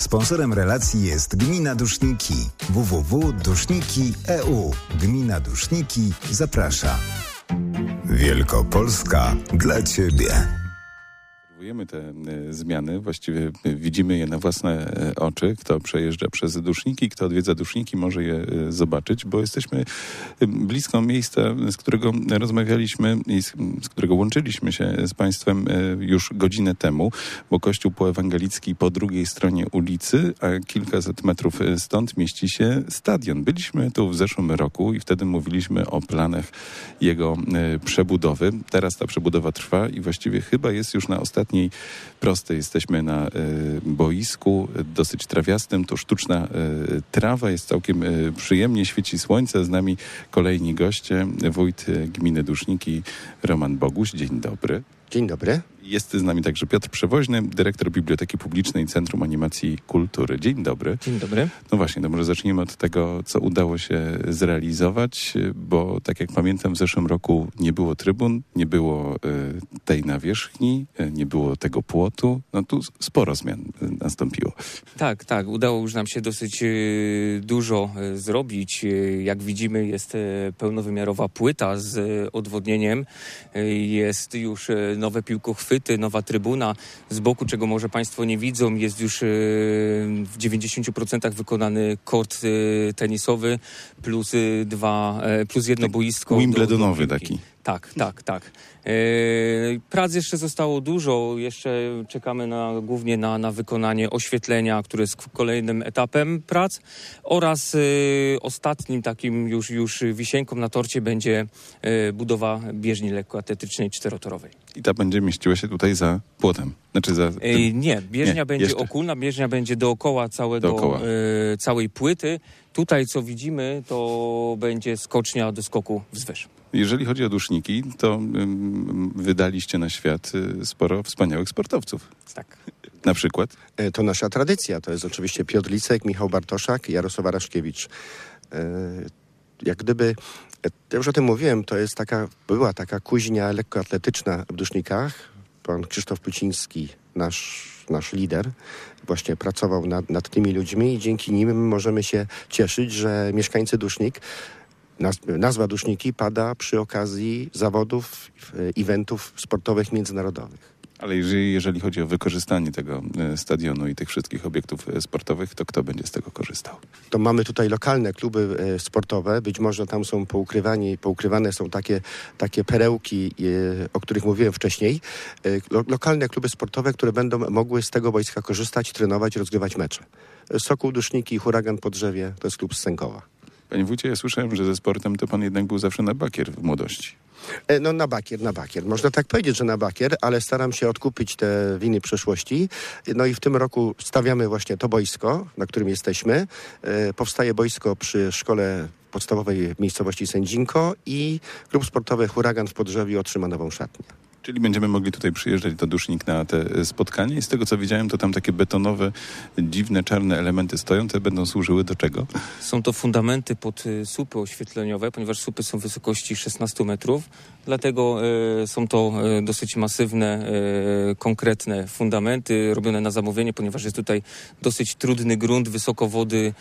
Sponsorem relacji jest Gmina Duszniki. www.duszniki.eu. Gmina Duszniki zaprasza. Wielkopolska dla Ciebie. Obserwujemy te zmiany, właściwie widzimy je na własne oczy. Kto przejeżdża przez Duszniki, kto odwiedza Duszniki, może je zobaczyć, bo jesteśmy blisko miejsca, z którego rozmawialiśmy i z którego łączyliśmy się z Państwem już godzinę temu, bo kościół poewangelicki po drugiej stronie ulicy, a kilkaset metrów stąd mieści się stadion. Byliśmy tu w zeszłym roku i wtedy mówiliśmy o planach jego przebudowy. Teraz ta przebudowa trwa i właściwie chyba jest już na ostatniej prostej. Jesteśmy na boisku dosyć trawiastym, to sztuczna trawa, jest całkiem przyjemnie, świeci słońce. Z nami kolejni goście, wójt gminy Duszniki Roman Boguś. Dzień dobry. Dzień dobry. Jest z nami także Piotr Przewoźny, dyrektor Biblioteki Publicznej Centrum Animacji Kultury. Dzień dobry. Dzień dobry. No właśnie, to może zacznijmy od tego, co udało się zrealizować, bo tak jak pamiętam, w zeszłym roku nie było trybun, nie było tej nawierzchni, nie było tego płotu. No tu sporo zmian nastąpiło. Tak. Udało już nam się dosyć dużo zrobić. Jak widzimy, jest pełnowymiarowa płyta z odwodnieniem. Jest już nowe piłkochwyty, nowa trybuna z boku, czego może Państwo nie widzą. Jest już w 90% wykonany kort tenisowy plus jedno boisko. Wimbledonowy taki. Tak. Prac jeszcze zostało dużo. Jeszcze czekamy głównie na wykonanie oświetlenia, które jest kolejnym etapem prac oraz ostatnim takim już wisienką na torcie będzie budowa bieżni lekkoatletycznej czterotorowej. I ta będzie mieściła się tutaj za płotem? Znaczy za tym... Nie, bieżnia będzie jeszcze okulna, bieżnia będzie dookoła całej płyty. Tutaj, co widzimy, to będzie skocznia do skoku wzwyż. Jeżeli chodzi o Duszniki, to wydaliście na świat sporo wspaniałych sportowców. Tak. Na przykład? To nasza tradycja. To jest oczywiście Piotr Licek, Michał Bartoszak i Jarosław Araszkiewicz. Jak gdyby, ja już o tym mówiłem, to jest była taka kuźnia lekkoatletyczna w Dusznikach. Pan Krzysztof Pluciński, nasz lider, właśnie pracował nad tymi ludźmi i dzięki nim możemy się cieszyć, że mieszkańcy Dusznik, nazwa Duszniki pada przy okazji zawodów, eventów sportowych międzynarodowych. Ale jeżeli chodzi o wykorzystanie tego stadionu i tych wszystkich obiektów sportowych, to kto będzie z tego korzystał? To mamy tutaj lokalne kluby sportowe. Być może tam są poukrywane są takie perełki, o których mówiłem wcześniej. Lokalne kluby sportowe, które będą mogły z tego boiska korzystać, trenować, rozgrywać mecze. Sokół Duszniki, Huragan Podrzewie, to jest klub z Sękowa. Panie wójcie, ja słyszałem, że ze sportem to pan jednak był zawsze na bakier w młodości. No na bakier. Można tak powiedzieć, że na bakier, ale staram się odkupić te winy przeszłości. No i w tym roku stawiamy właśnie to boisko, na którym jesteśmy. Powstaje boisko przy szkole podstawowej w miejscowości Sędzinko i klub sportowy Huragan w Podrzewiu otrzyma nową szatnię. Czyli będziemy mogli tutaj przyjeżdżać do Dusznik na te spotkanie i z tego co widziałem, to tam takie betonowe, dziwne, czarne elementy stoją, te będą służyły do czego? Są to fundamenty pod słupy oświetleniowe, ponieważ słupy są wysokości 16 metrów, dlatego są to dosyć masywne, konkretne fundamenty robione na zamówienie, ponieważ jest tutaj dosyć trudny grunt, wysoko wody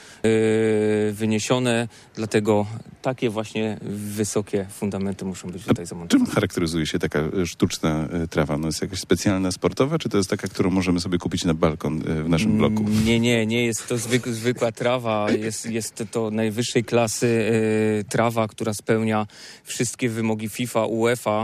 wyniesione, dlatego takie właśnie wysokie fundamenty muszą być tutaj zamontowane. Czym charakteryzuje się taka sztuczna trawa? No jest jakaś specjalna sportowa, czy to jest taka, którą możemy sobie kupić na balkon w naszym bloku? Nie jest to zwykła trawa. Jest to najwyższej klasy trawa, która spełnia wszystkie wymogi FIFA, UEFA.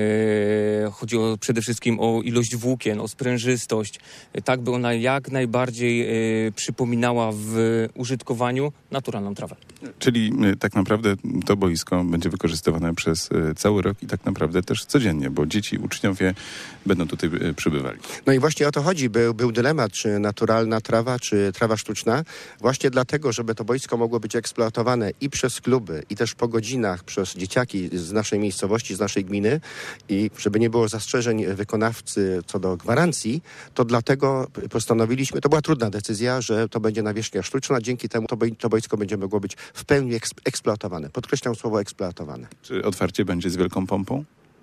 Chodzi przede wszystkim o ilość włókien, o sprężystość, tak by ona jak najbardziej przypominała w użytkowaniu naturalną trawę. Czyli tak naprawdę to boisko będzie wykorzystywane przez cały rok i tak naprawdę też codziennie, bo dzieci, uczniowie będą tutaj przybywali. No i właśnie o to chodzi. Był dylemat, czy naturalna trawa, czy trawa sztuczna. Właśnie dlatego, żeby to boisko mogło być eksploatowane i przez kluby, i też po godzinach przez dzieciaki z naszej miejscowości, z naszej gminy i żeby nie było zastrzeżeń wykonawcy co do gwarancji, to dlatego postanowiliśmy, to była trudna decyzja, że to będzie nawierzchnia sztuczna. Dzięki temu to boisko będzie mogło być w pełni eksploatowane. Podkreślam słowo eksploatowane. Czy otwarcie będzie z wielką pompą?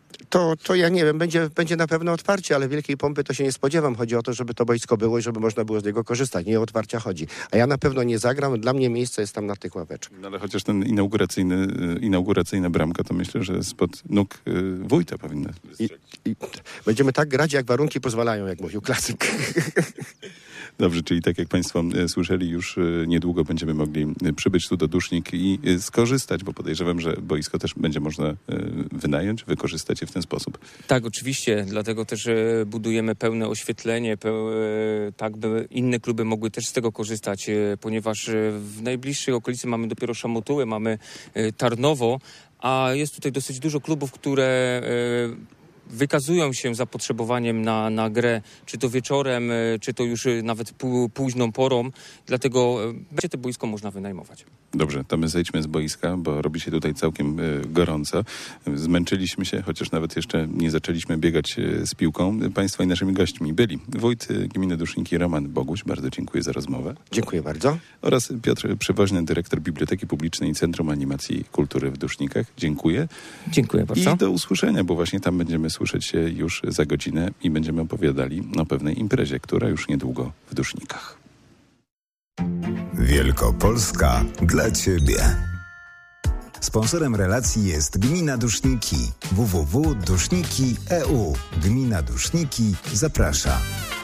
To ja nie wiem, będzie na pewno otwarcie, ale wielkiej pompy to się nie spodziewam. Chodzi o to, żeby to boisko było i żeby można było z niego korzystać. Nie o otwarcia chodzi. A ja na pewno nie zagram. Dla mnie miejsce jest tam na tych ławeczkach. No ale chociaż ten inauguracyjna bramka, to myślę, że spod nóg wójta powinna wystrzelić. I będziemy tak grać, jak warunki pozwalają, jak mówił klasyk. Dobrze, czyli tak jak Państwo słyszeli, już niedługo będziemy mogli przybyć tu do Dusznik i skorzystać, bo podejrzewam, że boisko też będzie można wynająć, wykorzystać je w ten sposób. Tak, oczywiście, dlatego też budujemy pełne oświetlenie, tak by inne kluby mogły też z tego korzystać, ponieważ w najbliższej okolicy mamy dopiero Szamotułę, mamy Tarnowo, a jest tutaj dosyć dużo klubów, które wykazują się zapotrzebowaniem na grę, czy to wieczorem, czy to już nawet późną porą, dlatego będzie to boisko można wynajmować. Dobrze, to my zejdźmy z boiska, bo robi się tutaj całkiem gorąco. Zmęczyliśmy się, chociaż nawet jeszcze nie zaczęliśmy biegać z piłką. Państwa i naszymi gośćmi byli wójt gminy Duszniki Roman Boguś, bardzo dziękuję za rozmowę. Dziękuję bardzo. Oraz Piotr Przewoźny, dyrektor Biblioteki Publicznej Centrum Animacji i Kultury w Dusznikach. Dziękuję. Dziękuję bardzo. I do usłyszenia, bo właśnie tam będziemy słyszeć się już za godzinę i będziemy opowiadali o pewnej imprezie, która już niedługo w Dusznikach. Wielkopolska dla Ciebie. Sponsorem relacji jest Gmina Duszniki. www.duszniki.eu. Gmina Duszniki zaprasza.